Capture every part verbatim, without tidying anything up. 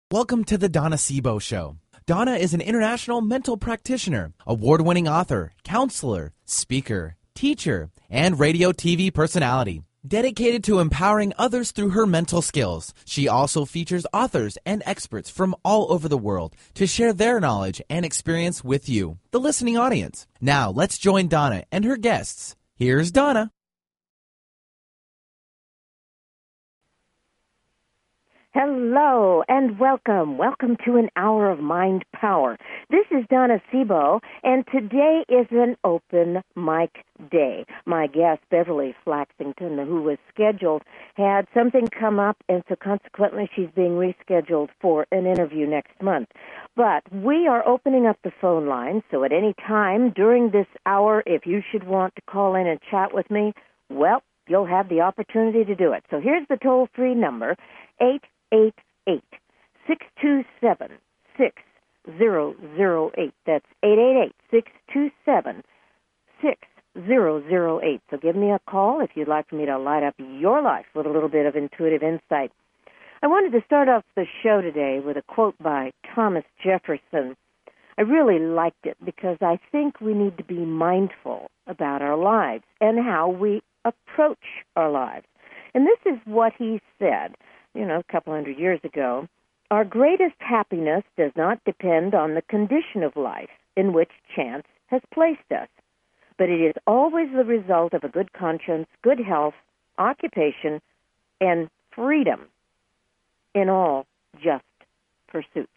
Welcome to the Donna Sebo Show. Donna is an international mental practitioner, award-winning author, counselor, speaker, teacher, and radio T V personality. Dedicated to empowering others through her mental skills, she also features authors and experts from all over the world to share their knowledge and experience with you, the listening audience. Now, let's join Donna and her guests. Here's Donna. Hello and welcome. Welcome to an hour of mind power. This is Donna Sebo, and today is an open mic day. My guest, Beverly Flaxington, who was scheduled, had something come up, and so consequently she's being rescheduled for an interview next month. But we are opening up the phone line, so at any time during this hour, if you should want to call in and chat with me, well, you'll have the opportunity to do it. So here's the toll-free number, eight eight eight, six two seven, six zero zero eight. That's eight eight eight, six two seven, six zero zero eight. So give me a call if you'd like for me to light up your life with a little bit of intuitive insight. I wanted to start off the show today with a quote by Thomas Jefferson. I really liked it because I think we need to be mindful about our lives and how we approach our lives. And this is what he said, you know, a couple hundred years ago. Our greatest happiness does not depend on the condition of life in which chance has placed us, but it is always the result of a good conscience, good health, occupation, and freedom in all just pursuits.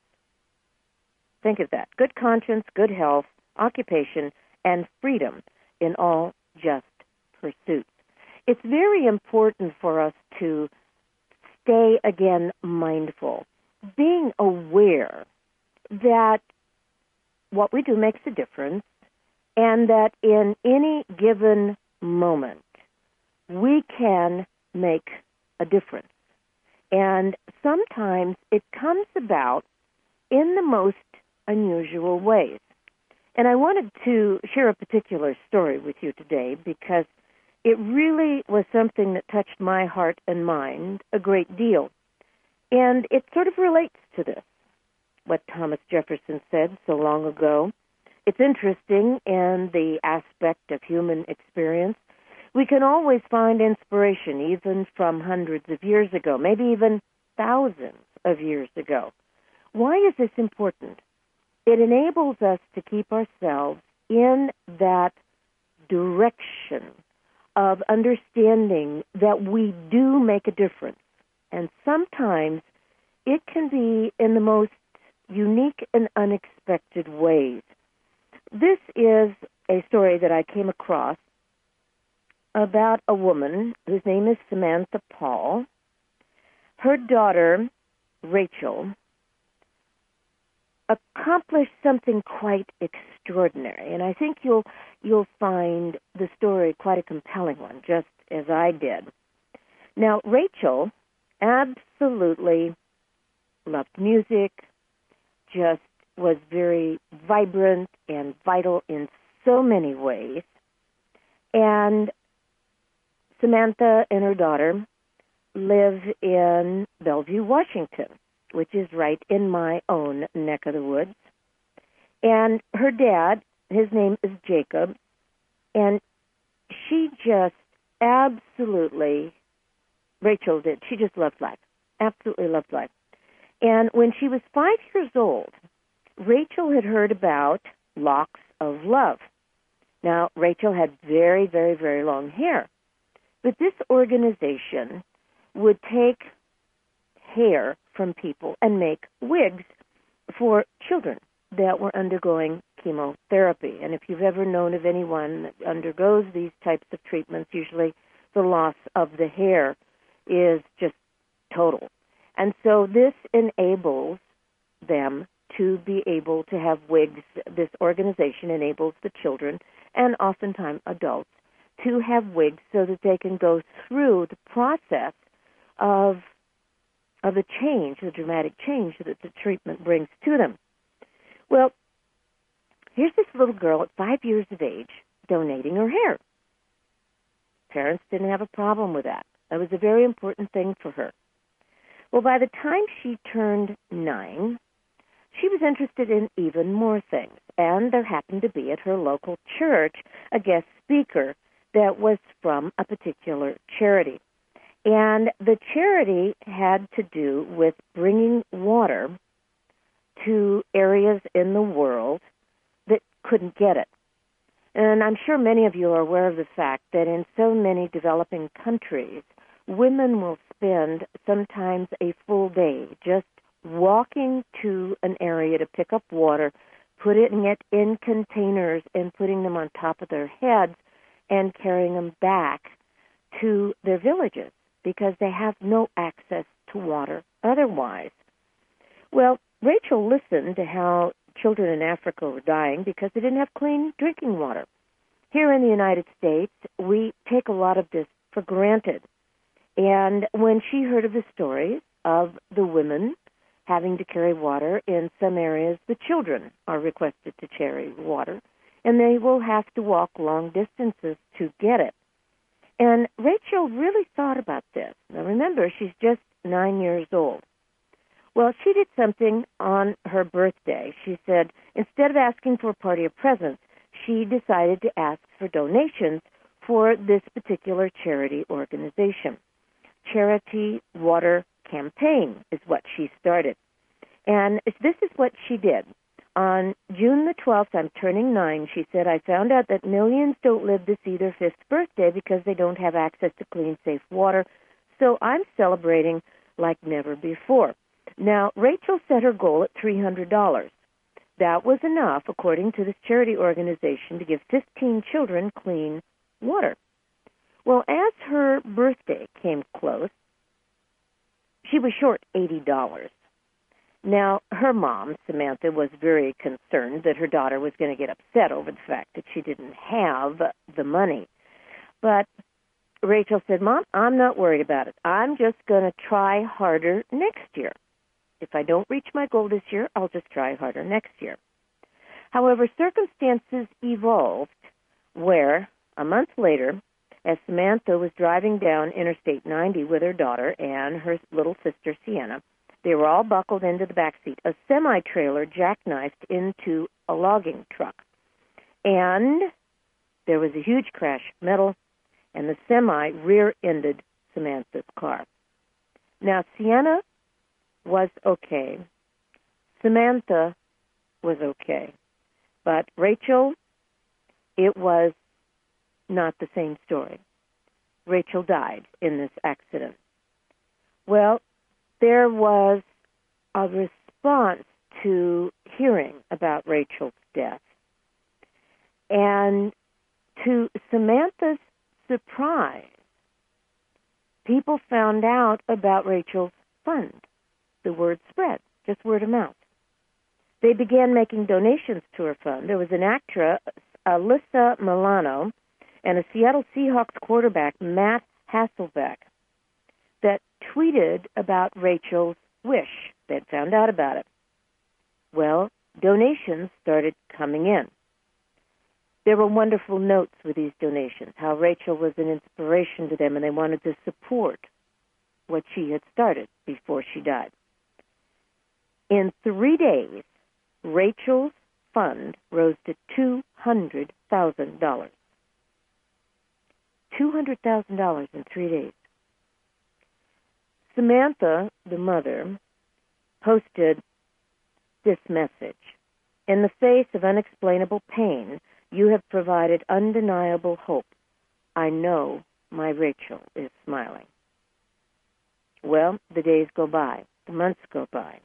Think of that. Good conscience, good health, occupation, and freedom in all just pursuits. It's very important for us to stay, again, mindful, being aware that what we do makes a difference and that in any given moment we can make a difference. And sometimes it comes about in the most unusual ways. And I wanted to share a particular story with you today because it really was something that touched my heart and mind a great deal. And it sort of relates to this, what Thomas Jefferson said so long ago. It's interesting in the aspect of human experience. We can always find inspiration, even from hundreds of years ago, maybe even thousands of years ago. Why is this important? It enables us to keep ourselves in that direction of understanding that we do make a difference. And sometimes it can be in the most unique and unexpected ways. This is a story that I came across about a woman whose name is Samantha Paul. Her daughter, Rachel, accomplished something quite extraordinary, and I think you'll you'll find the story quite a compelling one, just as I did. Now, Rachel absolutely loved music, just was very vibrant and vital in so many ways, and Samantha and her daughter live in Bellevue, Washington, which is right in my own neck of the woods. And her dad, his name is Jacob, and she just absolutely, Rachel did, she just loved life, absolutely loved life. And when she was five years old, Rachel had heard about Locks of Love. Now, Rachel had very, very, very long hair, but this organization would take hair from people and make wigs for children that were undergoing chemotherapy. And if you've ever known of anyone that undergoes these types of treatments, usually the loss of the hair is just total. And so this enables them to be able to have wigs. This organization enables the children and oftentimes adults to have wigs so that they can go through the process of of the change, the dramatic change that the treatment brings to them. Well, here's this little girl at five years of age donating her hair. Parents didn't have a problem with that. That was a very important thing for her. Well, by the time she turned nine, she was interested in even more things, and there happened to be at her local church a guest speaker that was from a particular charity. And the charity had to do with bringing water to areas in the world that couldn't get it. And I'm sure many of you are aware of the fact that in so many developing countries, women will spend sometimes a full day just walking to an area to pick up water, putting it in containers and putting them on top of their heads and carrying them back to their villages because they have no access to water otherwise. Well, Rachel listened to how children in Africa were dying because they didn't have clean drinking water. Here in the United States, we take a lot of this for granted. And when she heard of the stories of the women having to carry water in some areas, the children are requested to carry water, and they will have to walk long distances to get it. And Rachel really thought about this. Now remember, she's just nine years old. Well, she did something on her birthday. She said, instead of asking for a party of presents, she decided to ask for donations for this particular charity organization. Charity Water Campaign is what she started. And this is what she did. On June the twelfth, I'm turning nine, she said, I found out that millions don't live to see their fifth birthday because they don't have access to clean, safe water. So I'm celebrating like never before. Now, Rachel set her goal at three hundred dollars. That was enough, according to this charity organization, to give fifteen children clean water. Well, as her birthday came close, she was short eighty dollars. Now, her mom, Samantha, was very concerned that her daughter was going to get upset over the fact that she didn't have the money. But Rachel said, Mom, I'm not worried about it. I'm just going to try harder next year. If I don't reach my goal this year, I'll just try harder next year. However, circumstances evolved where, a month later, as Samantha was driving down Interstate ninety with her daughter and her little sister, Sienna, they were all buckled into the back seat. A semi-trailer jackknifed into a logging truck. And there was a huge crash of metal, and the semi rear-ended Samantha's car. Now, Sienna was okay. Samantha was okay. But Rachel, it was not the same story. Rachel died in this accident. Well, there was a response to hearing about Rachel's death. And to Samantha's surprise, people found out about Rachel's fund. The word spread, just word of mouth. They began making donations to her fund. There was an actress, Alyssa Milano, and a Seattle Seahawks quarterback, Matt Hasselbeck, that tweeted about Rachel's wish. They'd found out about it. Well, donations started coming in. There were wonderful notes with these donations, how Rachel was an inspiration to them, and they wanted to support what she had started before she died. In three days, Rachel's fund rose to two hundred thousand dollars. two hundred thousand dollars in three days. Samantha, the mother, posted this message. In the face of unexplainable pain, you have provided undeniable hope. I know my Rachel is smiling. Well, the days go by. The months go by.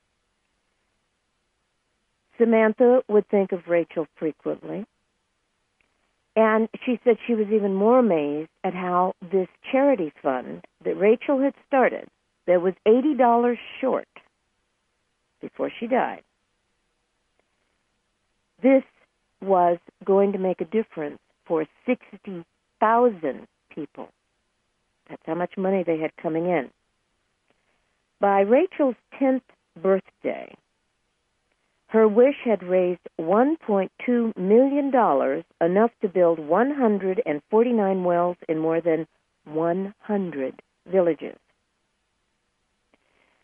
Samantha would think of Rachel frequently. And she said she was even more amazed at how this charity fund that Rachel had started, that was eighty dollars short before she died, this was going to make a difference for sixty thousand people. That's how much money they had coming in. By Rachel's tenth birthday, her wish had raised one point two million dollars, enough to build one hundred forty-nine wells in more than one hundred villages.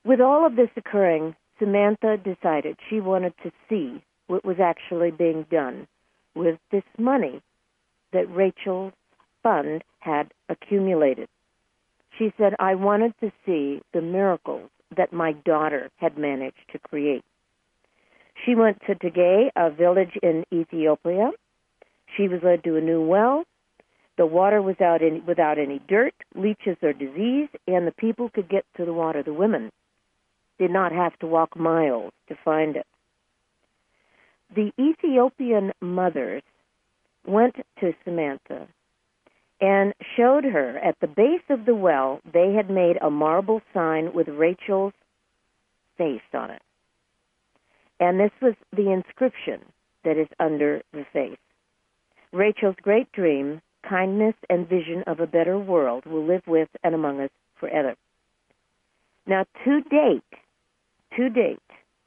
With all of this occurring, Samantha decided she wanted to see what was actually being done with this money that Rachel's fund had accumulated. She said, I wanted to see the miracles that my daughter had managed to create. She went to Tegay, a village in Ethiopia. She was led to a new well. The water was out in, without any dirt, leeches, or disease, and the people could get to the water. The women did not have to walk miles to find it. The Ethiopian mothers went to Samantha and showed her at the base of the well they had made a marble sign with Rachel's face on it. And this was the inscription that is under the face. Rachel's great dream, kindness, and vision of a better world will live with and among us forever. Now, to date, to date,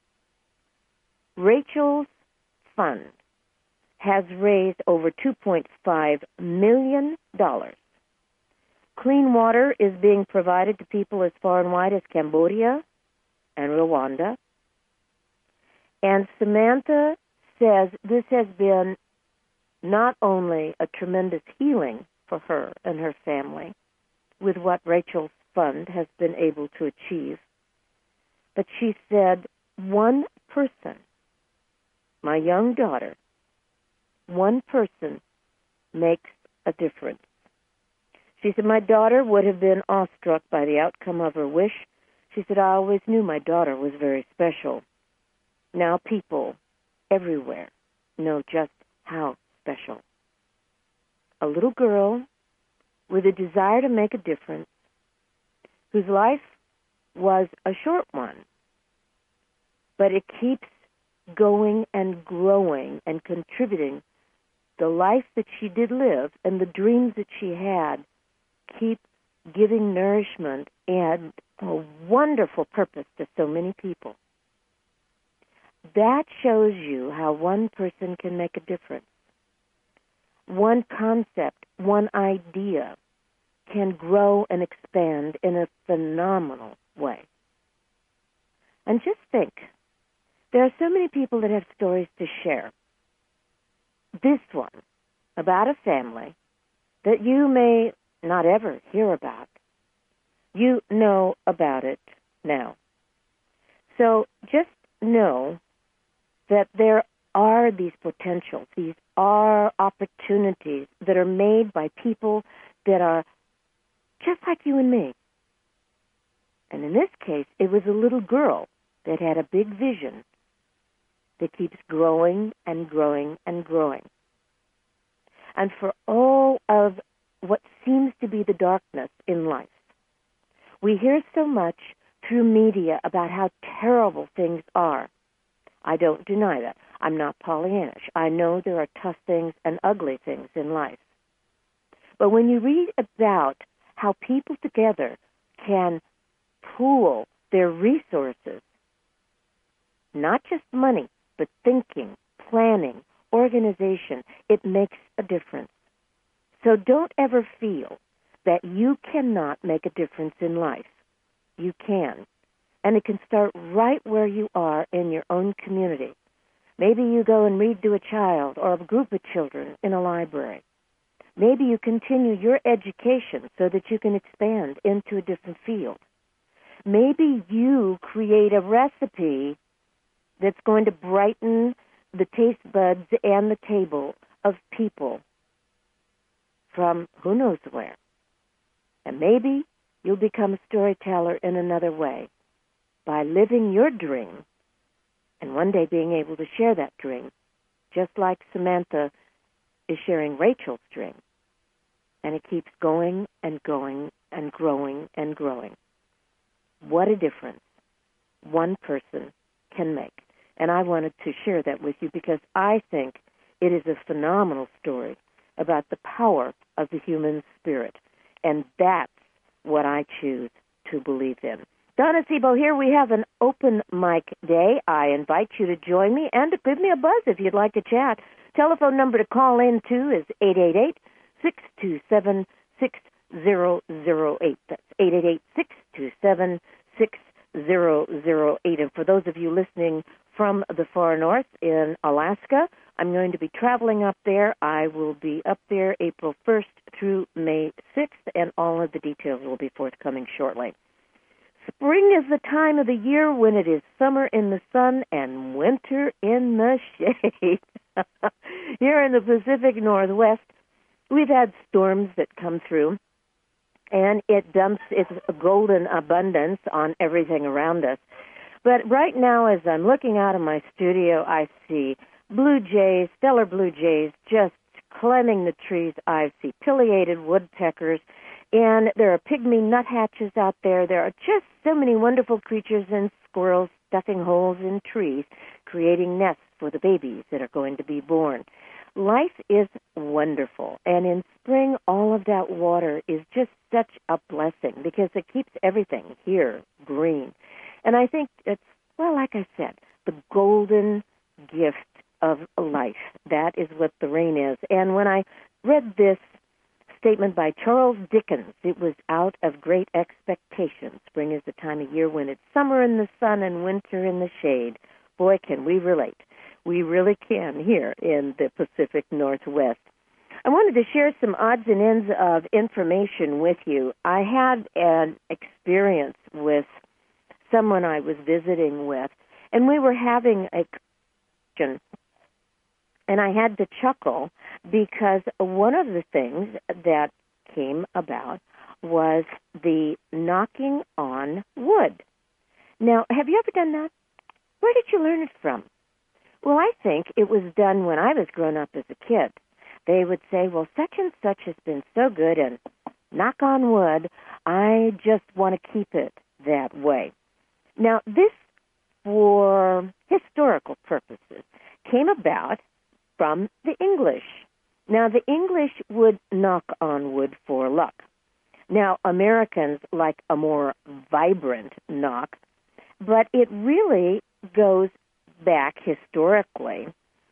Rachel's fund has raised over two point five million dollars. Clean water is being provided to people as far and wide as Cambodia and Rwanda. And Samantha says this has been not only a tremendous healing for her and her family with what Rachel's fund has been able to achieve, but she said one person, my young daughter, one person makes a difference. She said, my daughter would have been awestruck by the outcome of her wish. She said, I always knew my daughter was very special. Now people everywhere know just how special. A little girl with a desire to make a difference, whose life was a short one, but it keeps going and growing and contributing. The life that she did live and the dreams that she had keep giving nourishment and a wonderful purpose to so many people. That shows you how one person can make a difference. One concept, one idea can grow and expand in a phenomenal way. And just think, there are so many people that have stories to share. This one, about a family that you may not ever hear about, you know about it now. So just know that there are these potentials, these are opportunities that are made by people that are just like you and me. And in this case, it was a little girl that had a big vision that keeps growing and growing and growing. And for all of what seems to be the darkness in life, we hear so much through media about how terrible things are. I don't deny that. I'm not Pollyannish. I know there are tough things and ugly things in life. But when you read about how people together can pool their resources, not just money, but thinking, planning, organization, it makes a difference. So don't ever feel that you cannot make a difference in life. You can. And it can start right where you are in your own community. Maybe you go and read to a child or a group of children in a library. Maybe you continue your education so that you can expand into a different field. Maybe you create a recipe that's going to brighten the taste buds and the table of people from who knows where. And maybe you'll become a storyteller in another way by living your dream and one day being able to share that dream, just like Samantha is sharing Rachel's dream. And it keeps going and going and growing and growing. What a difference one person can make. And I wanted to share that with you because I think it is a phenomenal story about the power of the human spirit. And that's what I choose to believe in. Donna Sebo here. We have an open mic day. I invite you to join me and to give me a buzz if you'd like to chat. Telephone number to call in to is eight eight eight, six two seven, six zero zero eight. That's eight eight eight, six two seven, six zero zero eight. And for those of you listening from the far north in Alaska, I'm going to be traveling up there. I will be up there April first through May sixth, and all of the details will be forthcoming shortly. Spring is the time of the year when it is summer in the sun and winter in the shade. Here in the Pacific Northwest, we've had storms that come through, and it dumps its golden abundance on everything around us. But right now, as I'm looking out of my studio, I see blue jays, stellar blue jays, just climbing the trees. I see pileated woodpeckers, and there are pygmy nuthatches out there. There are just so many wonderful creatures and squirrels stuffing holes in trees, creating nests for the babies that are going to be born. Life is wonderful, and in spring, all of that water is just such a blessing because it keeps everything here green. And I think it's, well, like I said, the golden gift of life. That is what the rain is. And when I read this statement by Charles Dickens, it was out of great expectation. Spring is the time of year when it's summer in the sun and winter in the shade. Boy, can we relate. We really can here in the Pacific Northwest. I wanted to share some odds and ends of information with you. I had an experience with someone I was visiting with, and we were having a conversation, and I had to chuckle because one of the things that came about was the knocking on wood. Now, have you ever done that? Where did you learn it from? Well, I think it was done when I was growing up as a kid. They would say, well, such and such has been so good, and knock on wood, I just want to keep it that way. Now, this, for historical purposes, came about from the English. Now, the English would knock on wood for luck. Now, Americans like a more vibrant knock, but it really goes back historically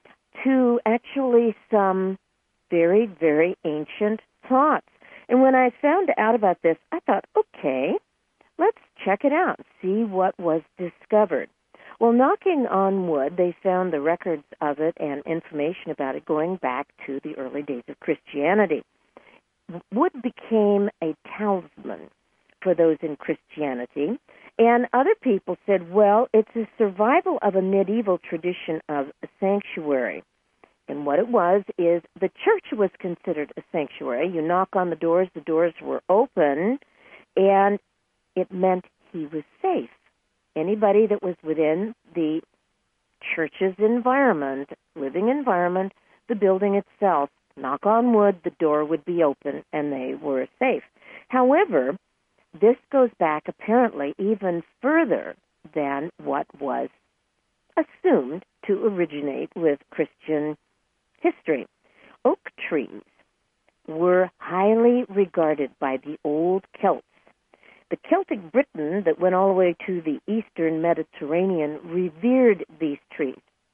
to actually some very, very ancient thoughts. And when I found out about this, I thought, okay, let's check it out, see what was discovered. Well, knocking on wood, they found the records of it and information about it going back to the early days of Christianity. Wood became a talisman for those in Christianity, and other people said, well, it's a survival of a medieval tradition of a sanctuary. And what it was is the church was considered a sanctuary. You knock on the doors, the doors were open, and it meant he was safe. Anybody that was within the church's environment, living environment, the building itself, knock on wood, the door would be open, and they were safe. However, this goes back apparently even further than what was assumed to originate with Christian history. Oak trees were highly regarded by the old Celts. The Celtic Britain that went all the way to the eastern Mediterranean revered these trees.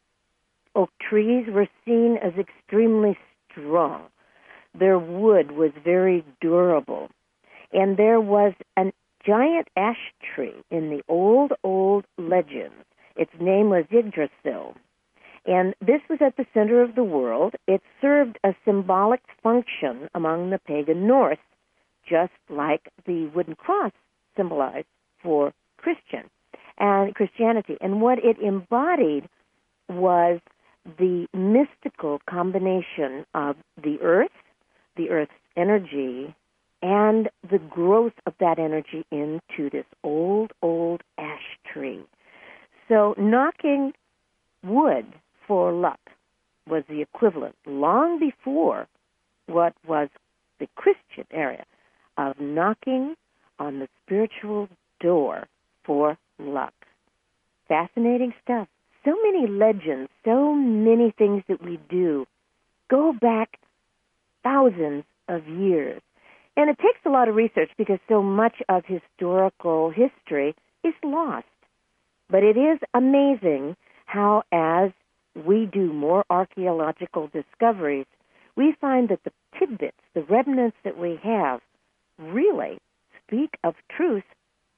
Oak trees were seen as extremely strong. Their wood was very durable. And there was a giant ash tree in the old, old legends. Its name was Yggdrasil. And this was at the center of the world. It served a symbolic function among the pagan North, just like the wooden cross symbolized for Christian and Christianity. And what it embodied was the mystical combination of the earth, the earth's energy, and the growth of that energy into this old, old ash tree. So knocking wood for luck was the equivalent, long before what was the Christian area, of knocking on the spiritual door for luck. Fascinating stuff. So many legends, so many things that we do go back thousands of years. And it takes a lot of research because so much of historical history is lost. But it is amazing how, as we do more archaeological discoveries, we find that the tidbits, the remnants that we have, really speak of truth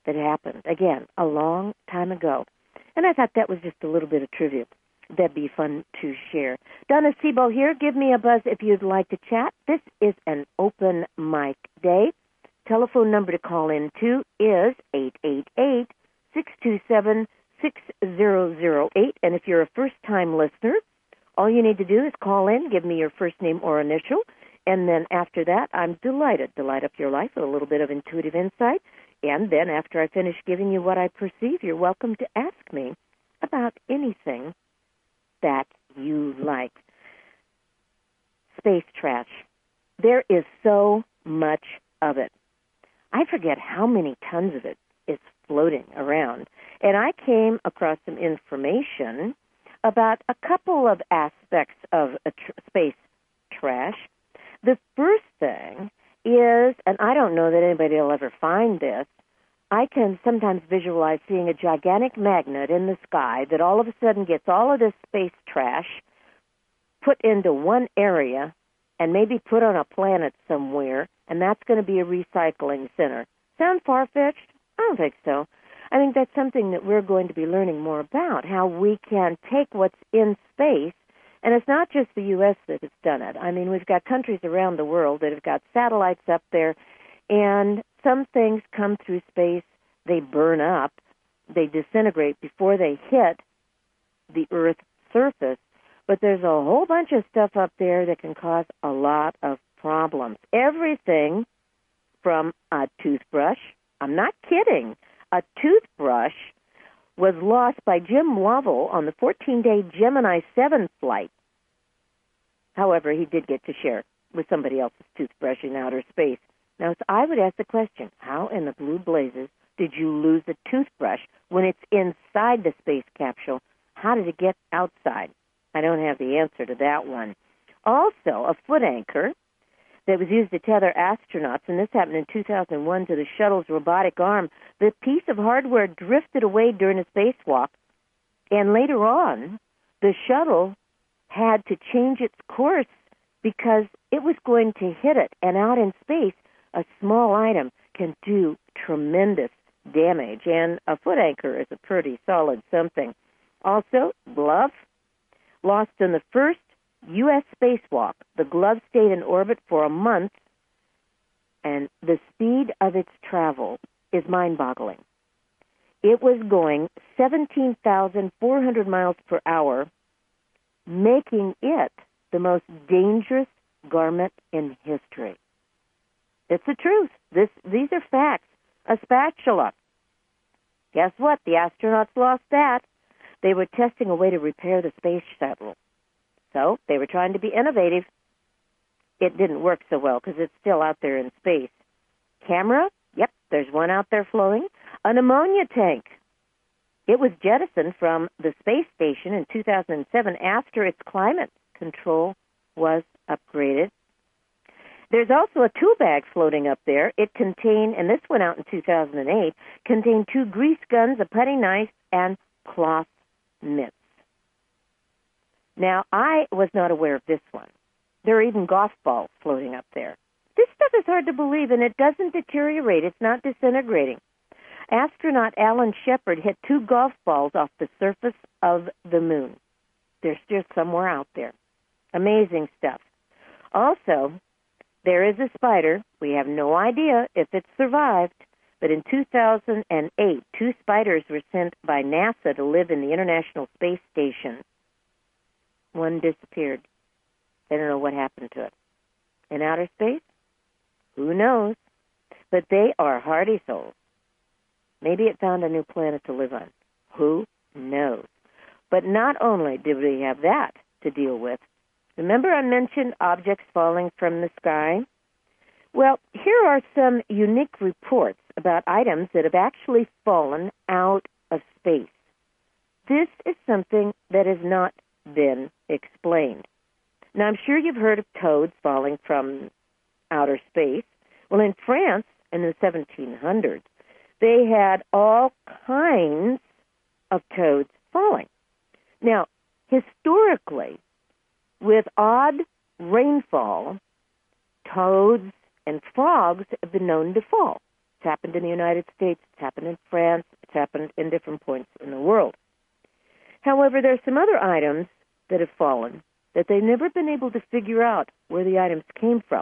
that happened, again, a long time ago. And I thought that was just a little bit of trivia that'd be fun to share. Donna Sebo here. Give me a buzz if you'd like to chat. This is an open mic day. Telephone number to call in to is eight eight eight, six two seven, six zero zero eight. And if you're a first-time listener, all you need to do is call in, give me your first name or initial, and then after that, I'm delighted to light up your life with a little bit of intuitive insight. And then after I finish giving you what I perceive, you're welcome to ask me about anything that you like. Space trash. There is so much of it. I forget how many tons of it is floating around. And I came across some information about a couple of aspects of a tr- space trash. The first thing is, and I don't know that anybody will ever find this, I can sometimes visualize seeing a gigantic magnet in the sky that all of a sudden gets all of this space trash put into one area and maybe put on a planet somewhere, and that's going to be a recycling center. Sound far-fetched? I don't think so. I think that's something that we're going to be learning more about, how we can take what's in space, and it's not just the U S that has done it. I mean, we've got countries around the world that have got satellites up there, and some things come through space, they burn up, they disintegrate before they hit the Earth's surface, but there's a whole bunch of stuff up there that can cause a lot of problems. Everything from a toothbrush, I'm not kidding, a toothbrush was lost by Jim Lovell on the fourteen-day Gemini seven flight. However, he did get to share with somebody else's toothbrush in outer space. Now, so I would ask the question, how in the blue blazes did you lose a toothbrush when it's inside the space capsule? How did it get outside? I don't have the answer to that one. Also, a foot anchor that was used to tether astronauts, and this happened in two thousand one to the shuttle's robotic arm. The piece of hardware drifted away during a spacewalk, and later on, the shuttle had to change its course because it was going to hit it, and out in space, a small item can do tremendous damage, and a foot anchor is a pretty solid something. Also, glove, lost in the first U S spacewalk. The glove stayed in orbit for a month, and the speed of its travel is mind-boggling. It was going seventeen thousand four hundred miles per hour, making it the most dangerous garment in history. It's the truth. This, these are facts. A spatula. Guess what? The astronauts lost that. They were testing a way to repair the space shuttle. So they were trying to be innovative. It didn't work so well because it's still out there in space. Camera? Yep, there's one out there floating. An ammonia tank. It was jettisoned from the space station in two thousand seven after its climate control was upgraded. There's also a tool bag floating up there. It contained, and this went out in two thousand eight, contained two grease guns, a putty knife, and cloth mitts. Now, I was not aware of this one. There are even golf balls floating up there. This stuff is hard to believe, and it doesn't deteriorate. It's not disintegrating. Astronaut Alan Shepard hit two golf balls off the surface of the moon. They're still somewhere out there. Amazing stuff. Also, there is a spider. We have no idea if it survived, but in two thousand eight, two spiders were sent by NASA to live in the International Space Station. One disappeared. They don't know what happened to it. In outer space? Who knows? But they are hardy souls. Maybe it found a new planet to live on. Who knows? But not only did we have that to deal with, remember I mentioned objects falling from the sky? Well, here are some unique reports about items that have actually fallen out of space. This is something that has not been explained. Now, I'm sure you've heard of toads falling from outer space. Well, in France, in the seventeen hundreds, they had all kinds of toads falling. Now, historically, with odd rainfall, toads and frogs have been known to fall. It's happened in the United States. It's happened in France. It's happened in different points in the world. However, there are some other items that have fallen that they've never been able to figure out where the items came from.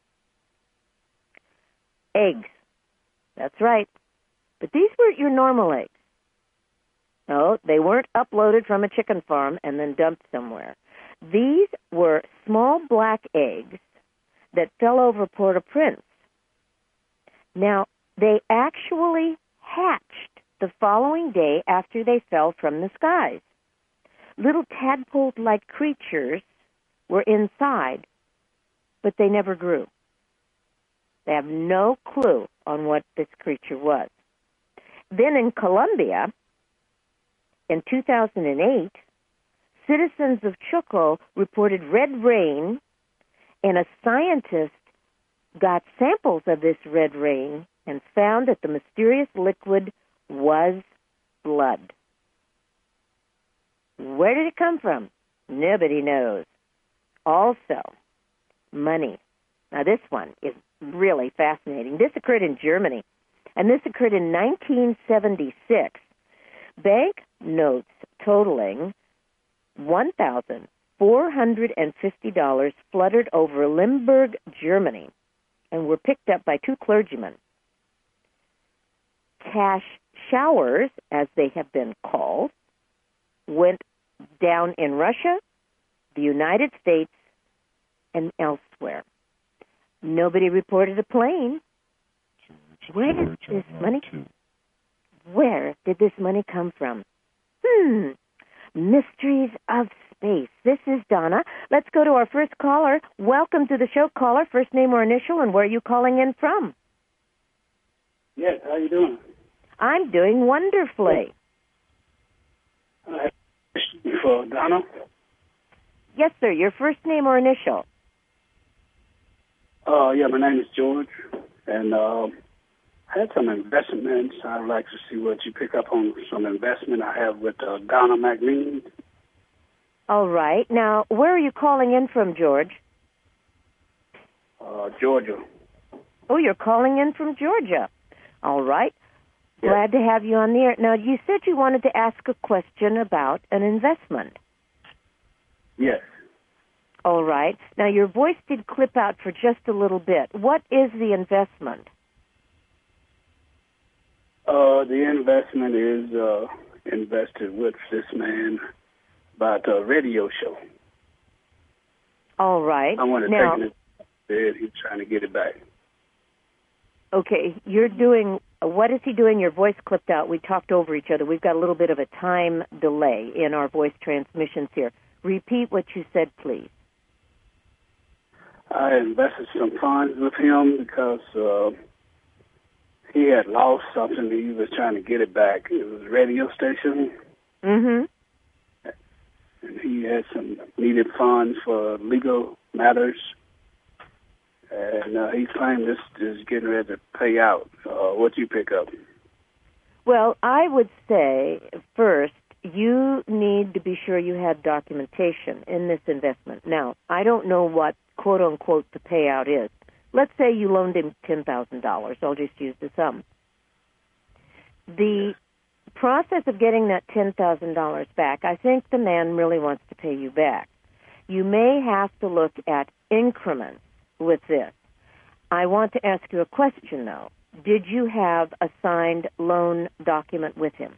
Eggs. That's right. But these weren't your normal eggs. No, they weren't uploaded from a chicken farm and then dumped somewhere. These were small black eggs that fell over Port-au-Prince. Now, they actually hatched the following day after they fell from the skies. Little tadpole-like creatures were inside, but they never grew. They have no clue on what this creature was. Then in Colombia, in two thousand eight, citizens of Choco reported red rain, and a scientist got samples of this red rain and found that the mysterious liquid was blood. Where did it come from? Nobody knows. Also, money. Now, this one is really fascinating. This occurred in Germany, and this occurred in nineteen seventy-six. Bank notes totaling one thousand four hundred fifty dollars fluttered over Limburg, Germany, and were picked up by two clergymen. Cash showers, as they have been called, went down in Russia, the United States, and elsewhere. Nobody reported a plane. Where did this money? Where did this money come from? Hmm. Mysteries of space. This is Donna. Let's go to our first caller. Welcome to the show, caller. First name or initial, and where are you calling in from? Yes, how you doing? I'm doing wonderfully. I have a question for Donna. Yes, sir. Your first name or initial? Uh, yeah, my name is George, and uh, I had some investments. I'd like to see what you pick up on some investment I have with uh, Donna McLean. All right. Now, where are you calling in from, George? Uh, Georgia. Oh, you're calling in from Georgia. All right. Yes. Glad to have you on the air. Now, you said you wanted to ask a question about an investment. Yes. All right. Now, your voice did clip out for just a little bit. What is the investment? Uh, the investment is uh, invested with this man about a radio show. All right. I want to now, take it. He's trying to get it back. Okay, you're doing, what is he doing? Your voice clipped out. We talked over each other. We've got a little bit of a time delay in our voice transmissions here. Repeat what you said, please. I invested some funds with him because uh, he had lost something. He was trying to get it back. It was a radio station. Mm-hmm. And he had some needed funds for legal matters. And uh, he claimed this is getting ready to pay out. Uh, what you pick up? Well, I would say, first, you need to be sure you have documentation in this investment. Now, I don't know what, quote-unquote, the payout is. Let's say you loaned him ten thousand dollars. I'll just use the sum. The process of getting that ten thousand dollars back, I think the man really wants to pay you back. You may have to look at increments with this. I want to ask you a question, though. Did you have a signed loan document with him?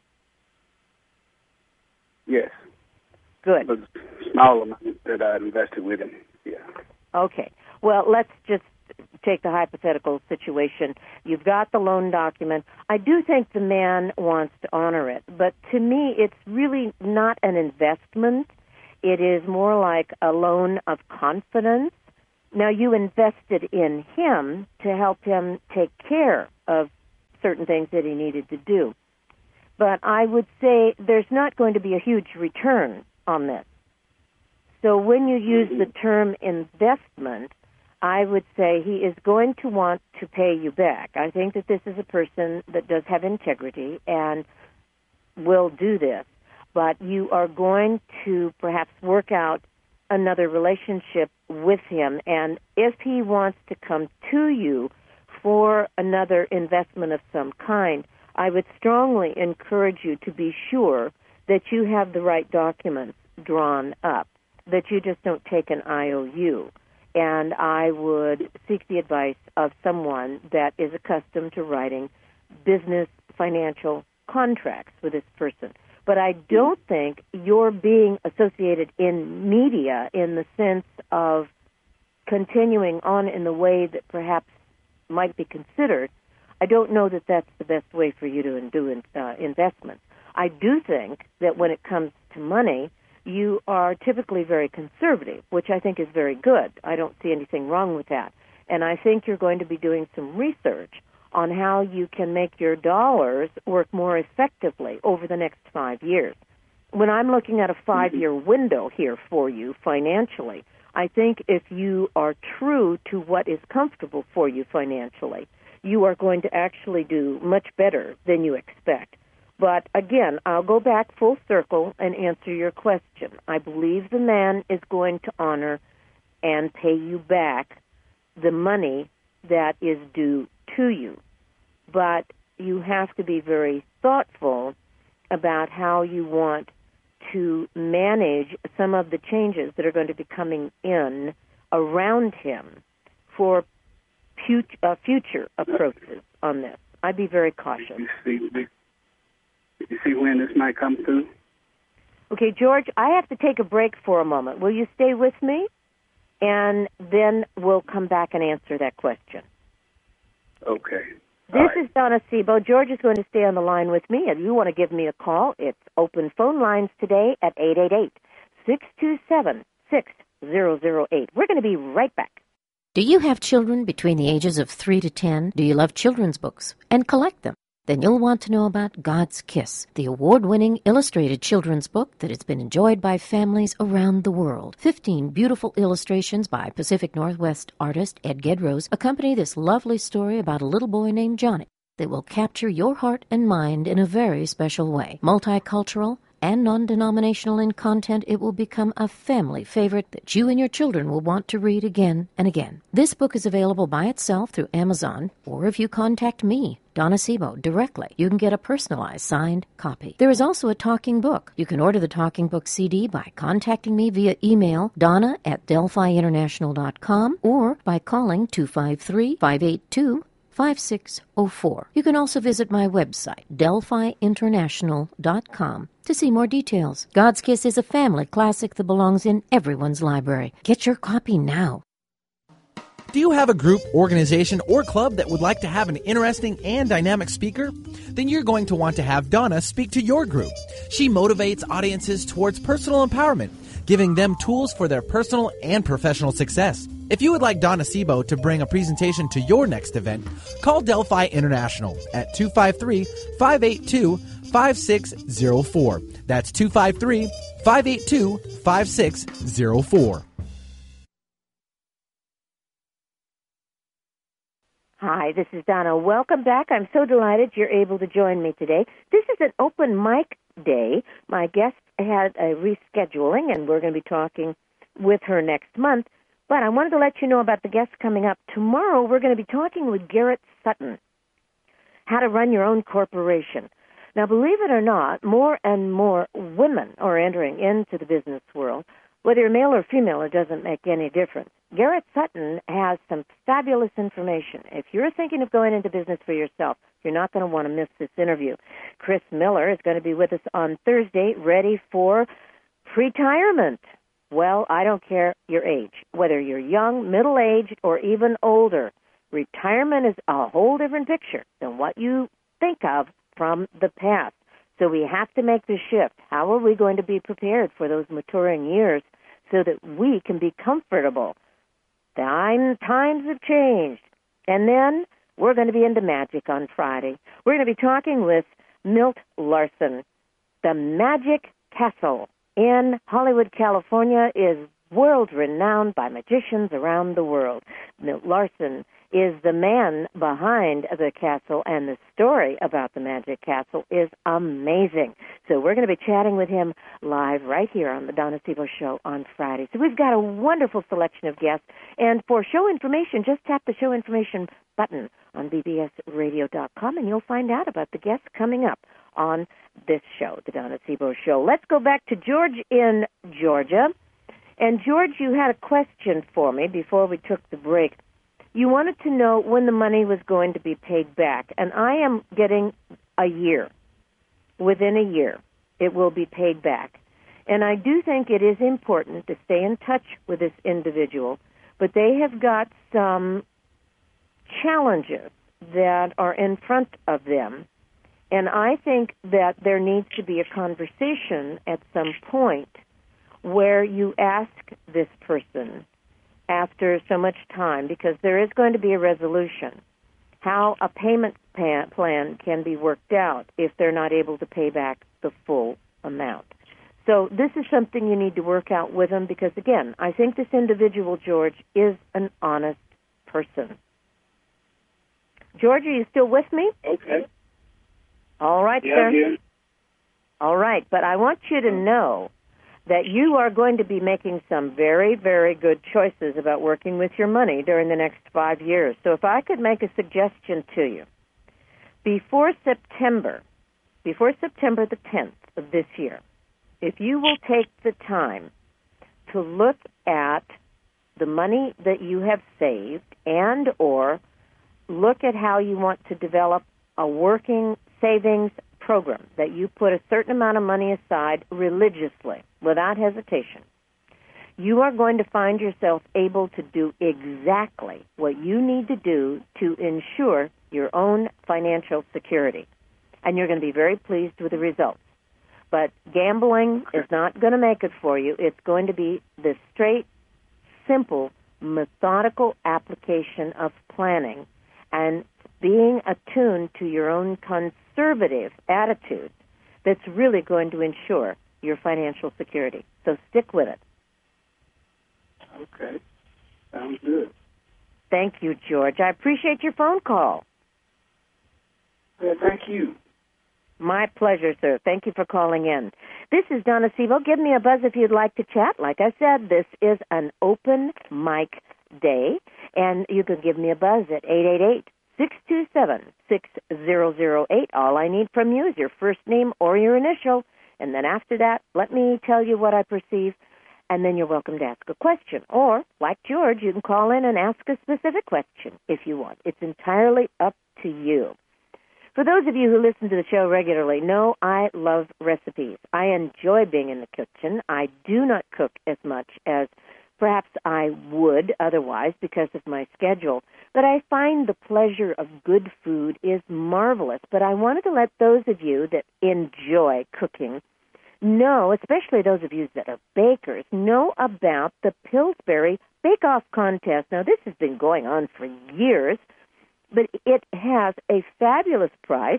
Yes. Good. It was a small amount that I invested with him. Yeah. Okay. Well, let's just take the hypothetical situation. You've got the loan document. I do think the man wants to honor it, but to me, it's really not an investment. It is more like a loan of confidence. Now, you invested in him to help him take care of certain things that he needed to do. But I would say there's not going to be a huge return on this. So when you use the term investment, I would say he is going to want to pay you back. I think that this is a person that does have integrity and will do this. But you are going to perhaps work out another relationship with him. And if he wants to come to you for another investment of some kind, I would strongly encourage you to be sure that you have the right documents drawn up, that you just don't take an I O U. And I would seek the advice of someone that is accustomed to writing business financial contracts with this person. But I don't think you're being associated in media in the sense of continuing on in the way that perhaps might be considered. I don't know that that's the best way for you to do uh, investments. I do think that when it comes to money, you are typically very conservative, which I think is very good. I don't see anything wrong with that. And I think you're going to be doing some research on how you can make your dollars work more effectively over the next five years. When I'm looking at a five-year window here for you financially, I think if you are true to what is comfortable for you financially, you are going to actually do much better than you expect. But again, I'll go back full circle and answer your question. I believe the man is going to honor and pay you back the money that is due to you. But you have to be very thoughtful about how you want to manage some of the changes that are going to be coming in around him for future, uh, future approaches on this. I'd be very cautious. You see, you see when this might come through? Okay, George, I have to take a break for a moment. Will you stay with me? And then we'll come back and answer that question. Okay. This right. is Donna Sebo. George is going to stay on the line with me. If you want to give me a call, it's open phone lines today at eight eight eight, six two seven, six zero zero eight. We're going to be right back. Do you have children between the ages of three to ten? Do you love children's books and collect them? Then you'll want to know about God's Kiss, the award-winning illustrated children's book that has been enjoyed by families around the world. Fifteen beautiful illustrations by Pacific Northwest artist Ed Gedrose accompany this lovely story about a little boy named Johnny that will capture your heart and mind in a very special way. Multicultural and non-denominational in content, it will become a family favorite that you and your children will want to read again and again. This book is available by itself through Amazon, or if you contact me, Donna Sebo, directly, you can get a personalized signed copy. There is also a talking book. You can order the talking book C D by contacting me via email, donna at delphi international dot com, or by calling two five three, five eight two, five six zero four. You can also visit my website, delphi international dot com, to see more details. God's Kiss is a family classic that belongs in everyone's library. Get your copy now. Do you have a group, organization, or club that would like to have an interesting and dynamic speaker? Then you're going to want to have Donna speak to your group. She motivates audiences towards personal empowerment, giving them tools for their personal and professional success. If you would like Donna Sebo to bring a presentation to your next event, call Delphi International at two five three, five eight two, five six zero four. That's two five three, five eight two, five six zero four. Hi, this is Donna. Welcome back. I'm so delighted you're able to join me today. This is an open mic day. My guest had a rescheduling, and we're going to be talking with her next month. But I wanted to let you know about the guests coming up. Tomorrow, we're going to be talking with Garrett Sutton, how to run your own corporation. Now, believe it or not, more and more women are entering into the business world. Whether you're male or female, it doesn't make any difference. Garrett Sutton has some fabulous information. If you're thinking of going into business for yourself, you're not going to want to miss this interview. Chris Miller is going to be with us on Thursday, ready for retirement. Well, I don't care your age, whether you're young, middle-aged, or even older. Retirement is a whole different picture than what you think of from the past. So we have to make the shift. How are we going to be prepared for those maturing years so that we can be comfortable? Time, times have changed. And then we're going to be into magic on Friday. We're going to be talking with Milt Larson. The Magic Castle in Hollywood, California is world-renowned by magicians around the world. Milt Larson is the man behind the castle, and the story about the Magic Castle is amazing. So we're going to be chatting with him live right here on the Donna Sebo Show on Friday. So we've got a wonderful selection of guests, and for show information, just tap the show information button on b b s radio dot com, and you'll find out about the guests coming up on this show, the Donna Sebo Show. Let's go back to George in Georgia. And, George, you had a question for me before we took the break. You wanted to know when the money was going to be paid back, and I am getting a year. Within a year, it will be paid back. And I do think it is important to stay in touch with this individual, but they have got some challenges that are in front of them. And I think that there needs to be a conversation at some point where you ask this person after so much time, because there is going to be a resolution, how a payment plan can be worked out if they're not able to pay back the full amount. So this is something you need to work out with them, because, again, I think this individual, George, is an honest person. George, are you still with me? Okay. All right, yeah, sir. Yeah. All right, but I want you to know that you are going to be making some very, very good choices about working with your money during the next five years. So if I could make a suggestion to you, before September, before September the tenth of this year, if you will take the time to look at the money that you have saved and or look at how you want to develop a working savings program that you put a certain amount of money aside religiously, without hesitation, you are going to find yourself able to do exactly what you need to do to ensure your own financial security. And you're going to be very pleased with the results. But gambling is not going to make it for you. It's going to be the straight, simple, methodical application of planning and being attuned to your own conservative attitude that's really going to ensure your financial security. So stick with it. Okay. Sounds good. Thank you, George. I appreciate your phone call. Yeah, thank you. My pleasure, sir. Thank you for calling in. This is Donna Sebo. Give me a buzz if you'd like to chat. Like I said, this is an open mic day, and you can give me a buzz at eight eight eight, six two seven, six zero zero eight. All I need from you is your first name or your initial, and then after that, let me tell you what I perceive, and then you're welcome to ask a question. Or, like George, you can call in and ask a specific question if you want. It's entirely up to you. For those of you who listen to the show regularly, know I love recipes. I enjoy being in the kitchen. I do not cook as much as perhaps I would otherwise because of my schedule. But I find the pleasure of good food is marvelous. But I wanted to let those of you that enjoy cooking know, especially those of you that are bakers, know about the Pillsbury Bake Off Contest. Now, this has been going on for years, but it has a fabulous prize.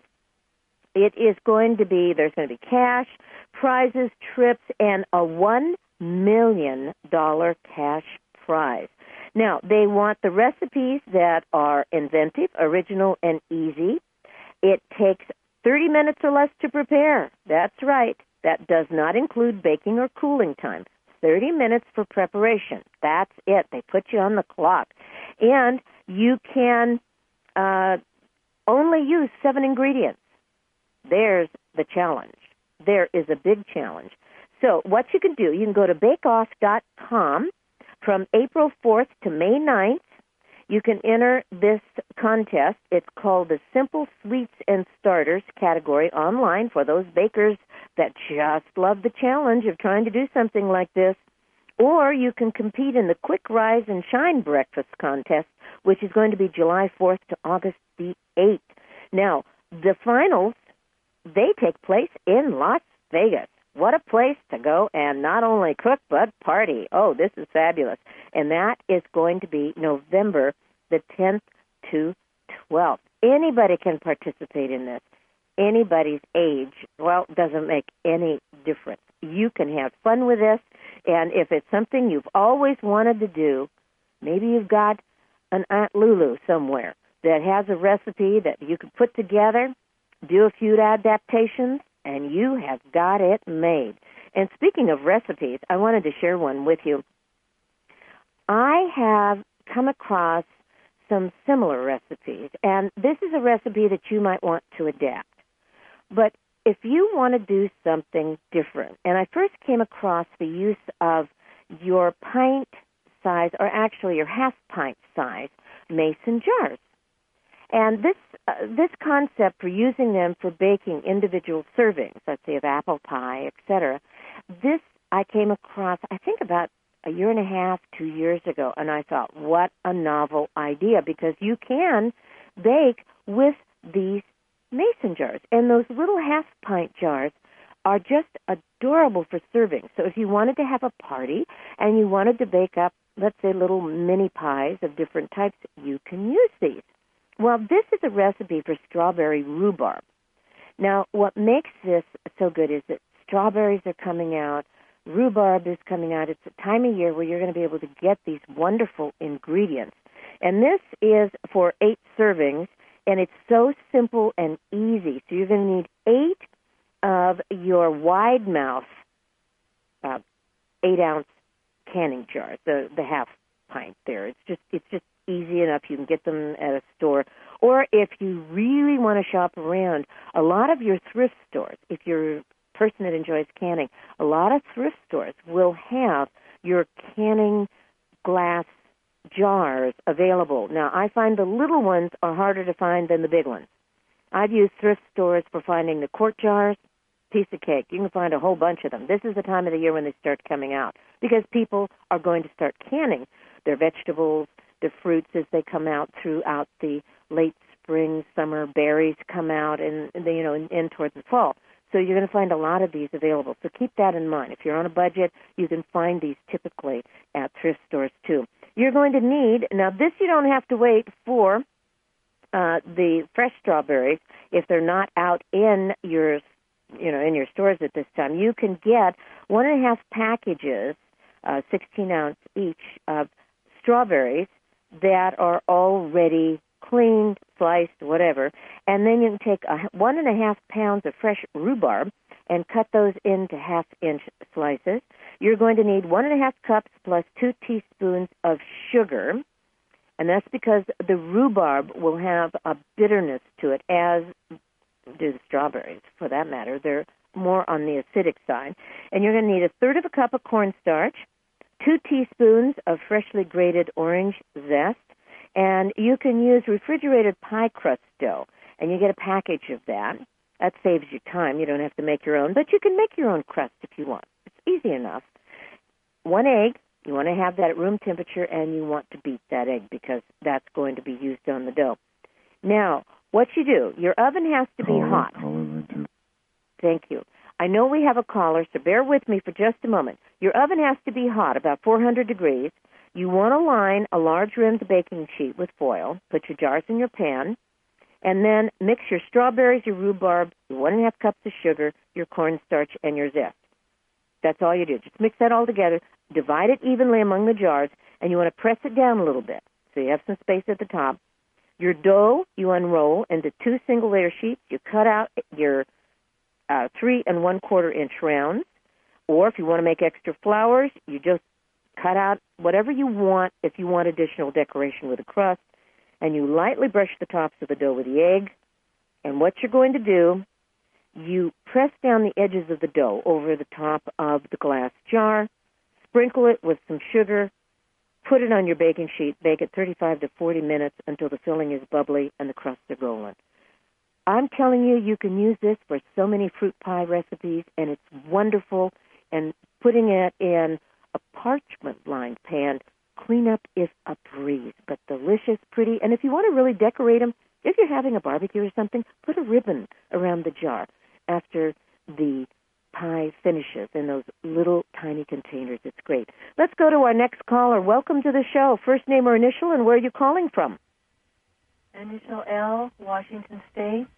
It is going to be, there's going to be cash, prizes, trips, and a one million dollars cash prize. Now, they want the recipes that are inventive, original, and easy. It takes thirty minutes or less to prepare. That's right. That does not include baking or cooling time. thirty minutes for preparation. That's it. They put you on the clock. And you can uh, only use seven ingredients. There's the challenge. There is a big challenge. So what you can do, you can go to bake off dot com from April fourth to May ninth. You can enter this contest. It's called the Simple Sweets and Starters category online for those bakers that just love the challenge of trying to do something like this. Or you can compete in the Quick Rise and Shine Breakfast Contest, which is going to be July fourth to August the eighth. Now, the finals, they take place in Las Vegas. What a place to go and not only cook, but party. Oh, this is fabulous. And that is going to be November the tenth to twelfth. Anybody can participate in this. Anybody's age, well, doesn't make any difference. You can have fun with this, and if it's something you've always wanted to do, maybe you've got an Aunt Lulu somewhere that has a recipe that you could put together, do a few adaptations, and you have got it made. And speaking of recipes, I wanted to share one with you. I have come across some similar recipes, and this is a recipe that you might want to adapt. But if you want to do something different, and I first came across the use of your pint size, or actually your half pint size, mason jars. And this uh, this concept for using them for baking individual servings, let's say of apple pie, et cetera, this I came across, I think about a year and a half, two years ago, and I thought, what a novel idea, because you can bake with these mason jars. And those little half-pint jars are just adorable for serving. So if you wanted to have a party and you wanted to bake up, let's say, little mini pies of different types, you can use these. Well, this is a recipe for strawberry rhubarb. Now, what makes this so good is that strawberries are coming out, rhubarb is coming out. It's a time of year where you're going to be able to get these wonderful ingredients. And this is for eight servings, and it's so simple and easy. So you're going to need eight of your wide mouth, uh, eight-ounce canning jars, the, the half pint there. It's just it's just easy enough. You can get them at a store. Or if you really want to shop around, a lot of your thrift stores, if you're a person that enjoys canning, a lot of thrift stores will have your canning glass jars available. Now, I find the little ones are harder to find than the big ones. I've used thrift stores for finding the quart jars. Piece of cake. You can find a whole bunch of them. This is the time of the year when they start coming out because people are going to start canning their vegetables, their fruits as they come out throughout the late spring, summer. Berries come out and, you know, in, in towards the fall. So you're going to find a lot of these available. So keep that in mind. If you're on a budget, you can find these typically at thrift stores too. You're going to need, now this you don't have to wait for uh, the fresh strawberries if they're not out in your you know, in your stores at this time. You can get one and a half packages, uh, sixteen ounce each, of strawberries that are already cleaned, sliced, whatever, and then you can take a, one and a half pounds of fresh rhubarb and cut those into half-inch slices. You're going to need one and a half cups plus two teaspoons of sugar, and that's because the rhubarb will have a bitterness to it, as do the strawberries, for that matter. They're more on the acidic side. And you're going to need a third of a cup of cornstarch, two teaspoons of freshly grated orange zest, and you can use refrigerated pie crust dough, and you get a package of that. That saves you time. You don't have to make your own, but you can make your own crust if you want. It's easy enough. One egg. You want to have that at room temperature, and you want to beat that egg because that's going to be used on the dough. Now, what you do, your oven has to be caller, hot. Caller, Thank you. I know we have a caller, so bear with me for just a moment. Your oven has to be hot, about four hundred degrees. You want to line a large-rimmed baking sheet with foil. Put your jars in your pan, and then mix your strawberries, your rhubarb, your one and a half cups of sugar, your cornstarch, and your zest. That's all you do. Just mix that all together. Divide it evenly among the jars, and you want to press it down a little bit so you have some space at the top. Your dough, you unroll into two single-layer sheets. You cut out your uh, three and one-quarter inch rounds. Or if you want to make extra flowers, you just cut out whatever you want if you want additional decoration with a crust. And you lightly brush the tops of the dough with the egg. And what you're going to do, you press down the edges of the dough over the top of the glass jar, sprinkle it with some sugar, put it on your baking sheet, bake it thirty-five to forty minutes until the filling is bubbly and the crusts are golden. I'm telling you, you can use this for so many fruit pie recipes, and it's wonderful. And putting it in a parchment-lined pan, clean up is a breeze, but delicious, pretty. And if you want to really decorate them, if you're having a barbecue or something, put a ribbon around the jar after the pie finishes in those little tiny containers. It's great. Let's go to our next caller. Welcome to the show. First name or initial, and where are you calling from? Initial L, Washington State.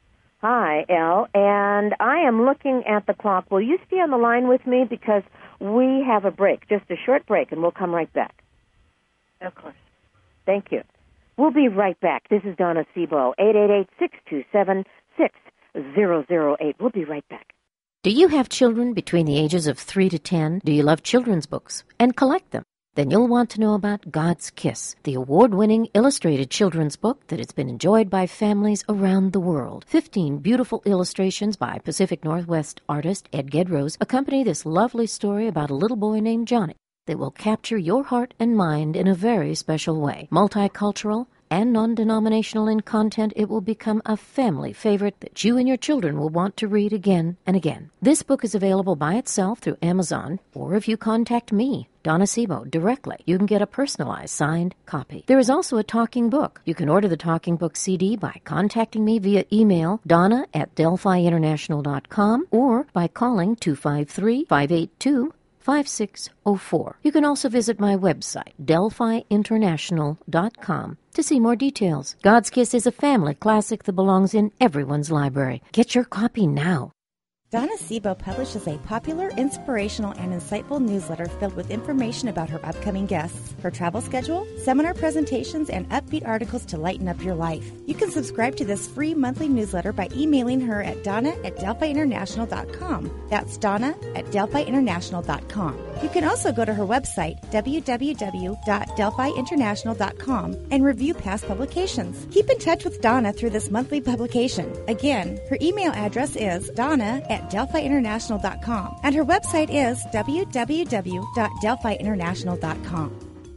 Hi, L, and I am looking at the clock. Will you stay on the line with me because we have a break, just a short break, and we'll come right back. Of course. Thank you. We'll be right back. This is Donna Sebo, eight eight eight, six two seven, six zero zero eight. We'll be right back. Do you have children between the ages of three to ten? Do you love children's books and collect them? then you'll want to know about God's Kiss, the award-winning illustrated children's book that has been enjoyed by families around the world. Fifteen beautiful illustrations by Pacific Northwest artist Ed Gedrose accompany this lovely story about a little boy named Johnny that will capture your heart and mind in a very special way. Multicultural and non-denominational in content, it will become a family favorite that you and your children will want to read again and again. This book is available by itself through Amazon, or if you contact me, Donna Sebo, directly, you can get a personalized signed copy. There is also a talking book. You can order the talking book C D by contacting me via email, donna at delphi international dot com, or by calling two five three, five eight two, five six zero four. You can also visit my website, delphi international dot com, to see more details. God's Kiss is a family classic that belongs in everyone's library. Get your copy now. Donna Sebo publishes a popular, inspirational, and insightful newsletter filled with information about her upcoming guests, her travel schedule, seminar presentations, and upbeat articles to lighten up your life. You can subscribe to this free monthly newsletter by emailing her at donna at delphi international dot com. That's Donna at delphi international dot com. You can also go to her website, w w w dot delphi international dot com, and review past publications. Keep in touch with Donna through this monthly publication. Again, her email address is donna at delphi international dot com, and her website is w w w dot delphi international dot com.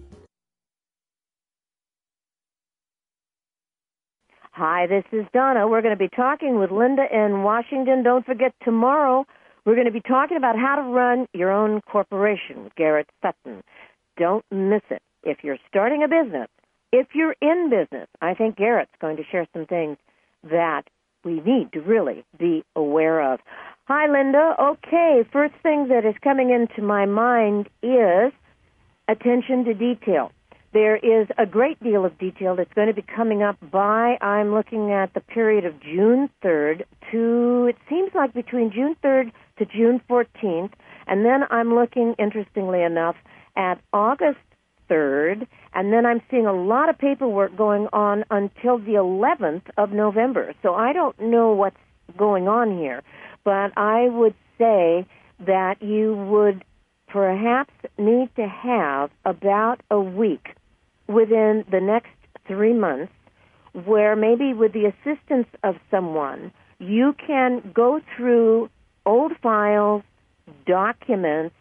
Hi, this is Donna. We're going to be talking with Linda in Washington. Don't forget, tomorrow we're going to be talking about how to run your own corporation with Garrett Sutton. Don't miss it. If you're starting a business, if you're in business, I think Garrett's going to share some things that we need to really be aware of. Hi, Linda. Okay, first thing that is coming into my mind is attention to detail. There is a great deal of detail that's going to be coming up by, I'm looking at the period of June third to, it seems like between June third to June fourteenth, and then I'm looking, interestingly enough, at August third, and then I'm seeing a lot of paperwork going on until the eleventh of November. So I don't know what's going on here, but I would say that you would perhaps need to have about a week within the next three months where maybe with the assistance of someone, you can go through old files, documents,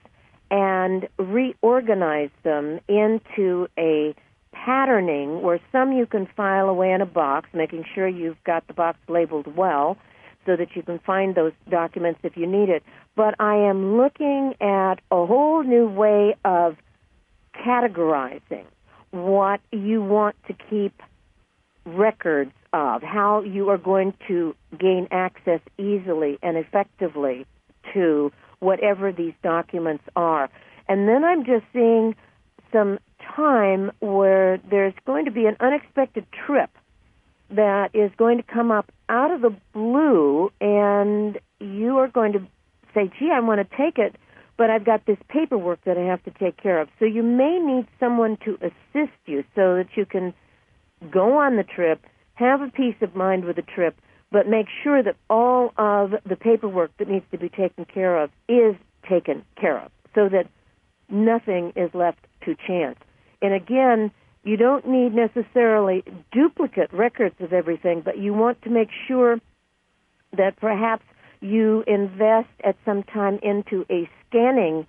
and reorganize them into a patterning where some you can file away in a box, making sure you've got the box labeled well so that you can find those documents if you need it. But I am looking at a whole new way of categorizing what you want to keep records of, how you are going to gain access easily and effectively to whatever these documents are. And then I'm just seeing some time where there's going to be an unexpected trip that is going to come up out of the blue, and you are going to say, gee, I want to take it, but I've got this paperwork that I have to take care of. So you may need someone to assist you so that you can go on the trip, have a peace of mind with the trip, but make sure that all of the paperwork that needs to be taken care of is taken care of so that nothing is left to chance. And again, you don't need necessarily duplicate records of everything, but you want to make sure that perhaps you invest at some time into a scanning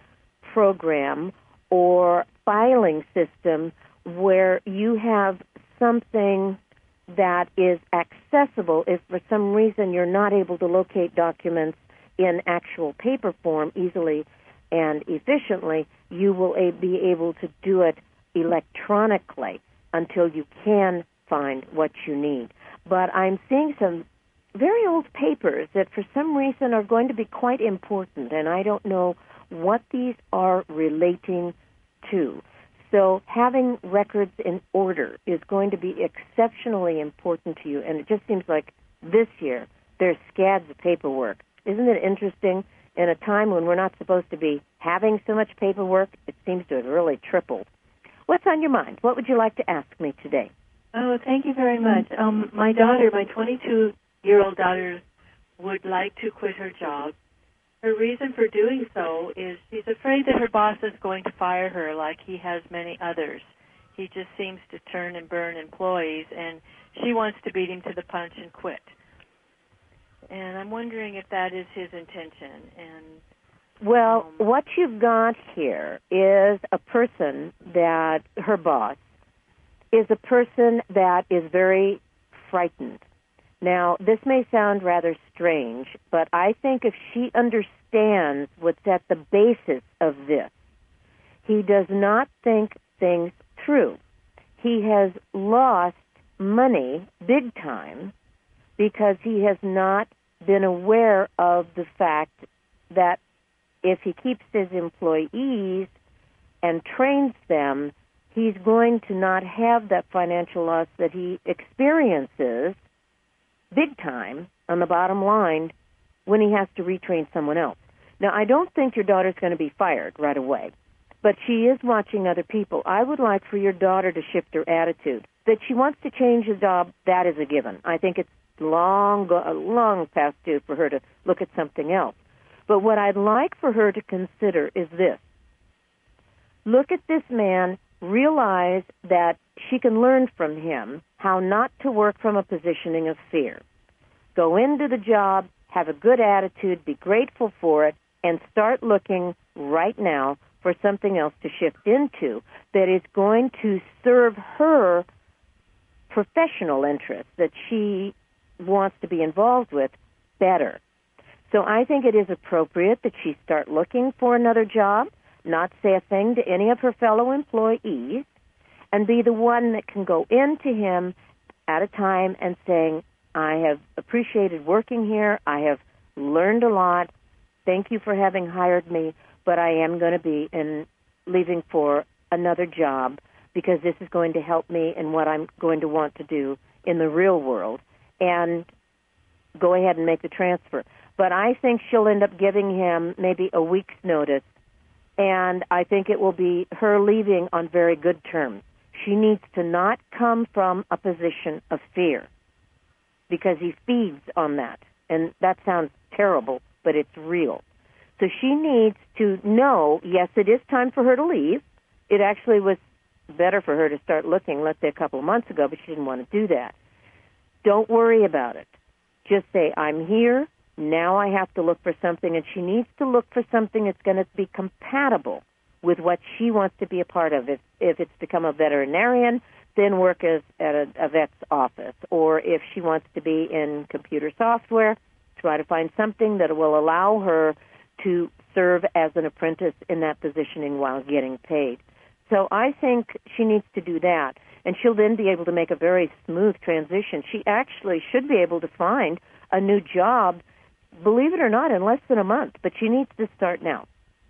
program or filing system where you have something that is accessible if for some reason you're not able to locate documents in actual paper form easily and efficiently, you will be able to do it electronically until you can find what you need. But I'm seeing some very old papers that for some reason are going to be quite important, and I don't know what these are relating to. So having records in order is going to be exceptionally important to you, and it just seems like this year there's scads of paperwork. Isn't it interesting? In a time when we're not supposed to be having so much paperwork, it seems to have really tripled. What's on your mind? What would you like to ask me today? Oh, thank you very much. Um, my daughter, my twenty-two-year-old daughter, would like to quit her job, her reason for doing so is she's afraid that her boss is going to fire her like he has many others. He just seems to turn and burn employees, and she wants to beat him to the punch and quit. And I'm wondering if that is his intention. And Well, um, what you've got here is a person that, her boss, is a person that is very frightened. Now, this may sound rather strange, but I think if she understands what's at the basis of this, he does not think things through. He has lost money big time because he has not been aware of the fact that if he keeps his employees and trains them, he's going to not have that financial loss that he experiences big time on the bottom line when he has to retrain someone else. Now, I don't think your daughter's going to be fired right away, but she is watching other people. I would like for your daughter to shift her attitude. That she wants to change the job, that is a given. I think it's long, long past due for her to look at something else. But what I'd like for her to consider is this. Look at this man, realize that she can learn from him how not to work from a positioning of fear. Go into the job, have a good attitude, be grateful for it, and start looking right now for something else to shift into that is going to serve her professional interests that she wants to be involved with better. So I think it is appropriate that she start looking for another job, not say a thing to any of her fellow employees, and be the one that can go into him at a time and saying, I have appreciated working here, I have learned a lot, thank you for having hired me, but I am going to be in leaving for another job because this is going to help me in what I'm going to want to do in the real world, and go ahead and make the transfer. But I think she'll end up giving him maybe a week's notice, and I think it will be her leaving on very good terms. She needs to not come from a position of fear because he feeds on that, and that sounds terrible, but it's real. So she needs to know, yes, it is time for her to leave. It actually was better for her to start looking, let's say, a couple of months ago, but she didn't want to do that. Don't worry about it. Just say, I'm here. Now I have to look for something, and she needs to look for something that's going to be compatible with what she wants to be a part of. If, if it's become a veterinarian, then work as at a, a vet's office. Or if she wants to be in computer software, try to find something that will allow her to serve as an apprentice in that positioning while getting paid. So I think she needs to do that, and she'll then be able to make a very smooth transition. She actually should be able to find a new job, believe it or not, in less than a month, but she needs to start now.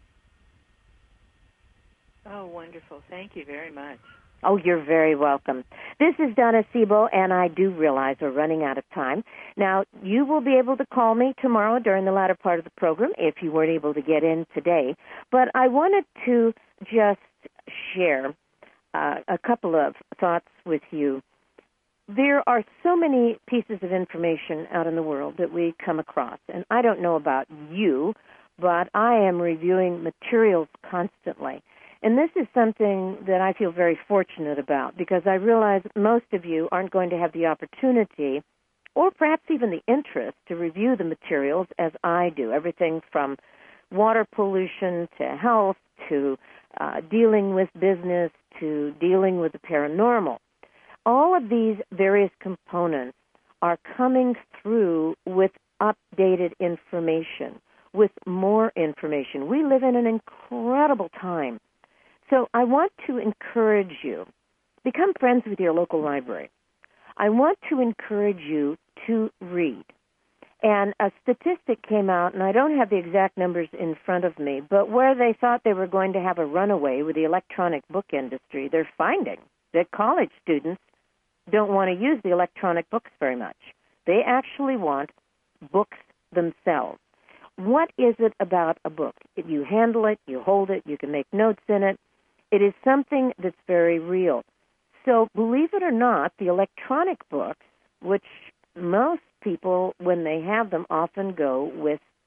Oh, wonderful. Thank you very much. Oh, you're very welcome. This is Donna Sebo, and I do realize we're running out of time. Now, you will be able to call me tomorrow during the latter part of the program if you weren't able to get in today. But I wanted to just share uh, a couple of thoughts with you. There are so many pieces of information out in the world that we come across, and I don't know about you, but I am reviewing materials constantly. And this is something that I feel very fortunate about because I realize most of you aren't going to have the opportunity or perhaps even the interest to review the materials as I do, everything from water pollution to health to uh, dealing with business to dealing with the paranormal. All of these various components are coming through with updated information, with more information. We live in an incredible time. So I want to encourage you, become friends with your local library. I want to encourage you to read. And a statistic came out, and I don't have the exact numbers in front of me, but where they thought they were going to have a runaway with the electronic book industry, they're finding that college students don't want to use the electronic books very much. They actually want books themselves. What is it about a book? You handle it, you hold it, you can make notes in it. It is something that's very real. So believe it or not, the electronic books, which most people, when they have them, often go with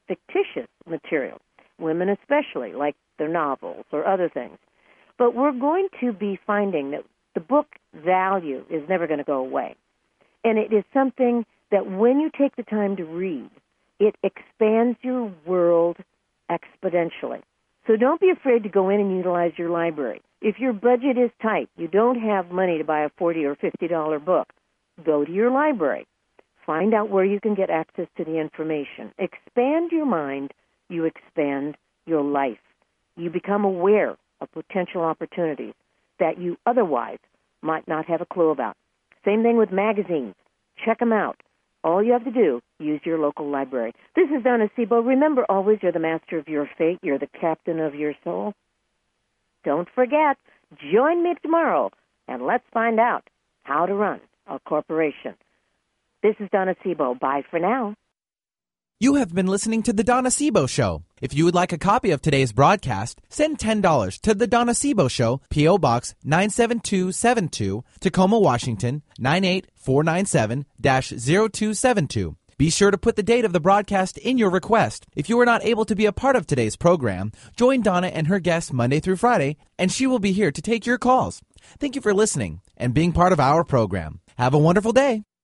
fictitious material, women especially, like their novels or other things. But we're going to be finding that the book value is never going to go away. And it is something that when you take the time to read, it expands your world exponentially. So don't be afraid to go in and utilize your library. If your budget is tight, you don't have money to buy a forty dollars or fifty dollars book, go to your library. Find out where you can get access to the information. Expand your mind, you expand your life. You become aware of potential opportunities that you otherwise might not have a clue about. Same thing with magazines. Check them out. All you have to do, use your local library. This is Donna Sebo. Remember always, you're the master of your fate. You're the captain of your soul. Don't forget, join me tomorrow, and let's find out how to run a corporation. This is Donna Sebo. Bye for now. You have been listening to The Donna Sebo Show. If you would like a copy of today's broadcast, send ten dollars to The Donna Sebo Show, P O. Box nine seven two seven two, Tacoma, Washington, nine eight four nine seven dash zero two seven two. Be sure to put the date of the broadcast in your request. If you are not able to be a part of today's program, join Donna and her guests Monday through Friday, and she will be here to take your calls. Thank you for listening and being part of our program. Have a wonderful day.